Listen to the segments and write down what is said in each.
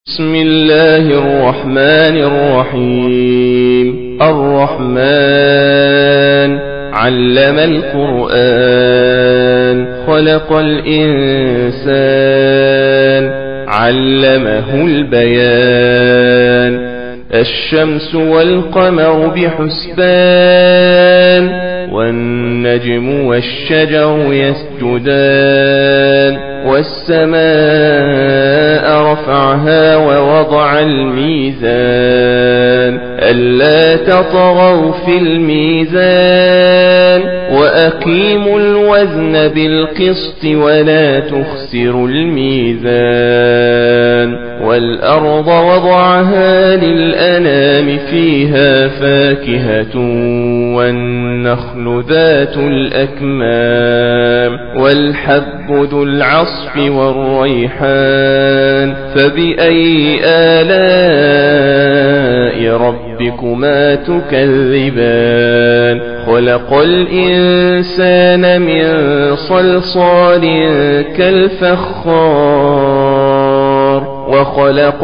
بسم الله الرحمن الرحيم. الرحمن علم القرآن خلق الإنسان علمه البيان. الشمس والقمر بحسبان والنجم والشجر يسجدان. والسماء رفعها ووضع الميزان ألا تطغوا في الميزان وأقيموا الوزن بالقسط ولا تخسروا الميزان. والأرض وضعها للأنام فيها فاكهة والنخل ذات الأكمام والحب ذو العصف والريحان. فبأي آلاء ربكما تكذبان؟ خلق الإنسان من صلصال كالفخار وخلق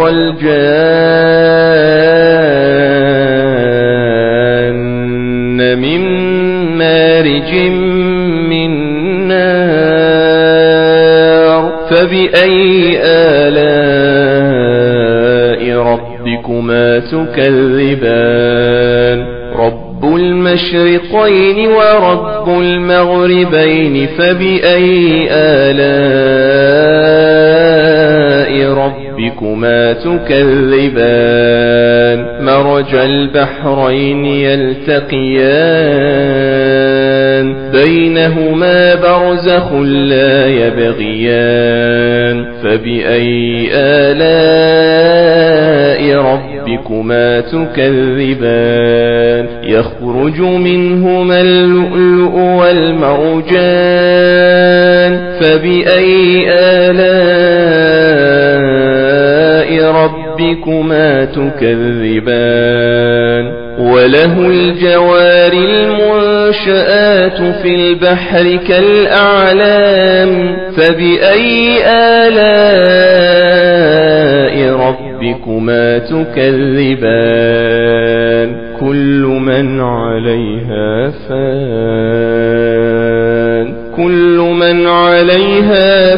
الجان من مارج من نار. فبأي آلاء ربكما تكذبان؟ رب المشرقين ورب المغربين. فبأي آلاء ربكما تكذبان؟ مرج البحرين يلتقيان بينهما برزخ لا يبغيان. فبأي آلاء ربكما تكذبان؟ يخرج منهما اللؤلؤ والمرجان. فبأي آلاء ربكما تكذبان؟ وله الجوار المنشآت في البحر كالأعلام. فبأي آلاء ربكما تكذبان؟ كل من عليها فان. كل من عليها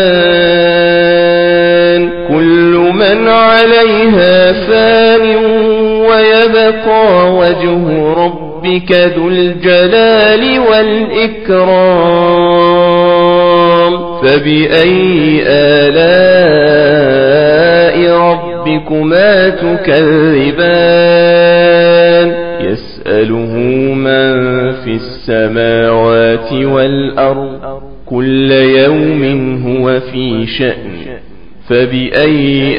فان. كل من عليها فان ويبقى وجه ربك ذو الجلال والإكرام. فبأي آلاء ربكما تكذبان؟ يسأله من في السماوات والأرض كل يوم هو في شأن. فبأي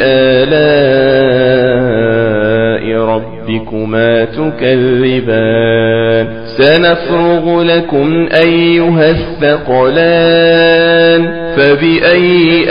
آلاء ربكما تكذبان؟ سنفرغ لكم أيها الثقلان. فبأي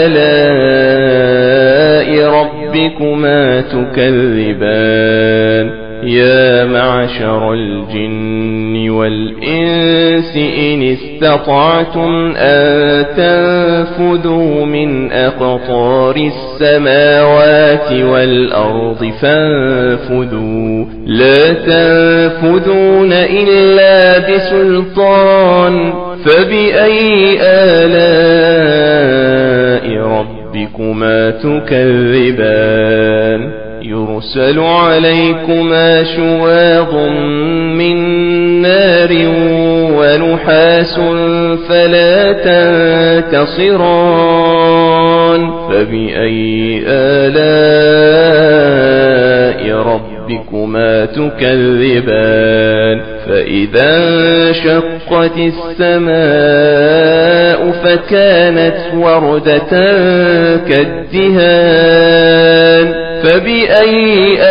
آلاء ربكما تكذبان؟ يا معشر الجن والإنس إن استطعتم أن تنفذوا من أقطار السماوات والأرض فانفذوا لا تنفذون إلا بسلطان. فبأي آلاء ربكما تكذبان؟ يرسل عليكما شواظ من نار ونحاس فلا تنتصران. فبأي آلاء ربكما تكذبان؟ فإذا انشقت السماء فكانت وردة كالدهان. فبأي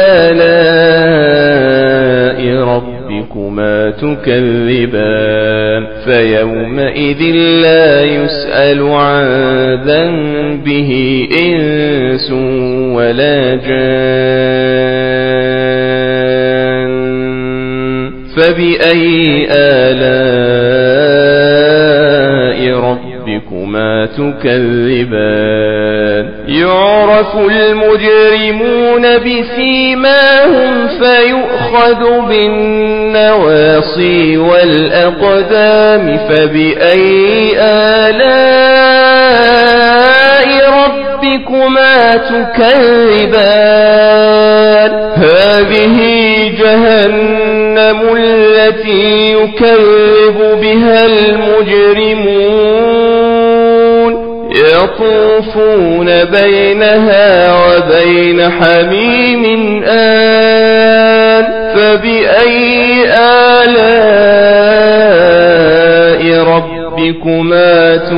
آلاء ربكما تكذبان؟ فيومئذ لا يسأل عن ذنبه إنس ولا جان. فبأي آلاء ربكما تكذبان يعرف المجرمون بسيماهم فيؤخذ بالنواصي والأقدام فبأي آلاء ربكما تكذبان هذه جهنم التي يكذب بها المجرمون يطوفون بينها وبين حميم آن فبأي آلاء ربكما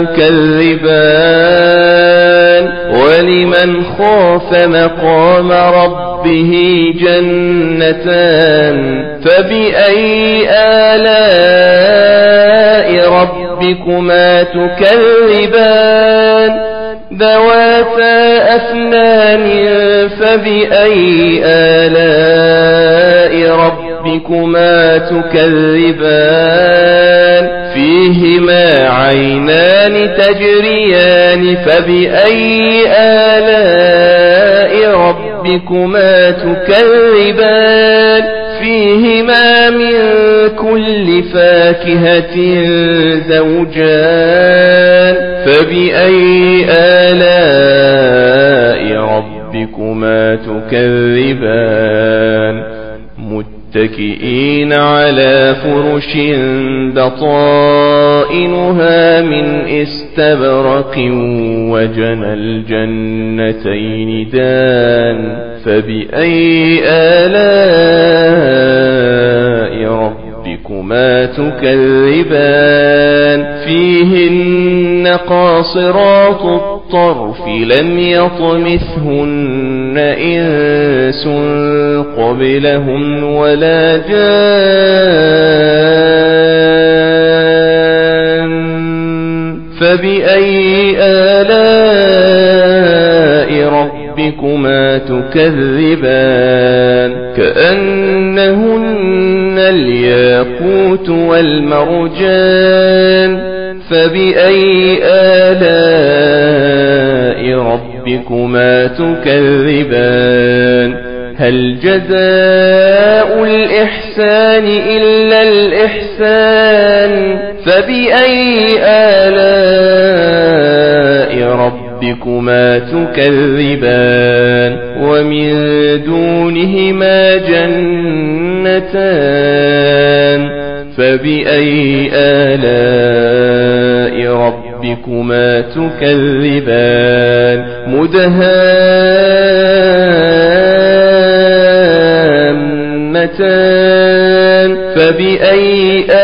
تكذبان ولمن خاف مقام ربه جنتان فبأي آلاء ربكما تكذبان ذواتا أفنان فبأي آلاء ربكما تكذبان فيهما عينان تجريان فبأي آلاء ربكما تكذبان فيهما من كل فاكهة زوجان فبأي آلاء ربكما تكذبان متكئين على فرش بطائنها من استبرق وجنى الجنتين دان فبأي آلاء ربكما تكذبان فيهن قاصرات الطرف لم يطمثهن إنس قبلهم ولا جان فبأي آلاء ربكما تكذبان كأنهن الياقوت والمرجان فبأي آلاء ربكما تكذبان هل جزاء الإحسان إلا الإحسان فبأي آلاء ربكما تكذبان ومن دونهما جنتان فبأي آلاء ربكما تكذبان مدهامتان فبأي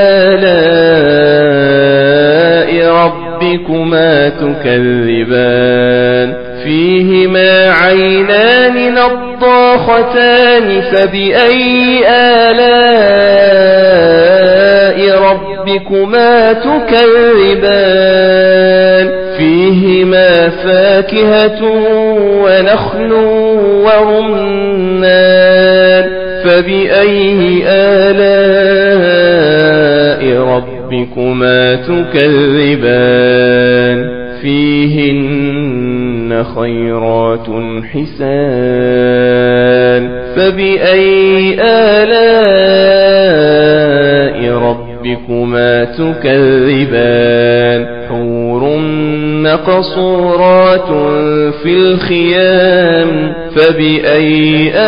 آلاء ربكما تكذبان فيهما عينان نضاختان فبأي آلاء ربكما تكذبان فيهما فاكهة ونخل ورمان فبأي آلاء ربكما تكذبان فيهن خيرات حسان فبأي آلاء ربكما تكذبان حور مقصورات في الخيام فبأي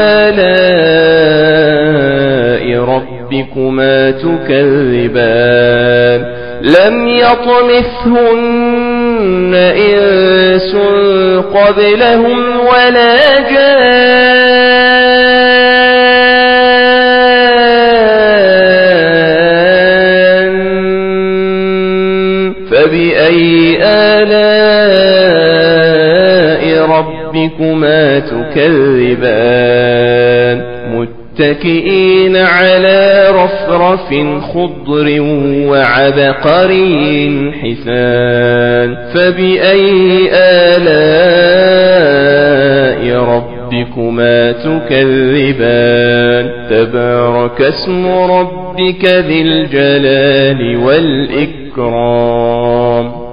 آلاء ربكما تكذبان لم يطمثهن إنس قبلهم ولا جان فبأي آلاء ربكما تكذبان متكئين على رفرف خضر وعبقري حسان فبأي آلاء ربكما تكذبان تبارك اسم ربك ذي الجلال والإكرام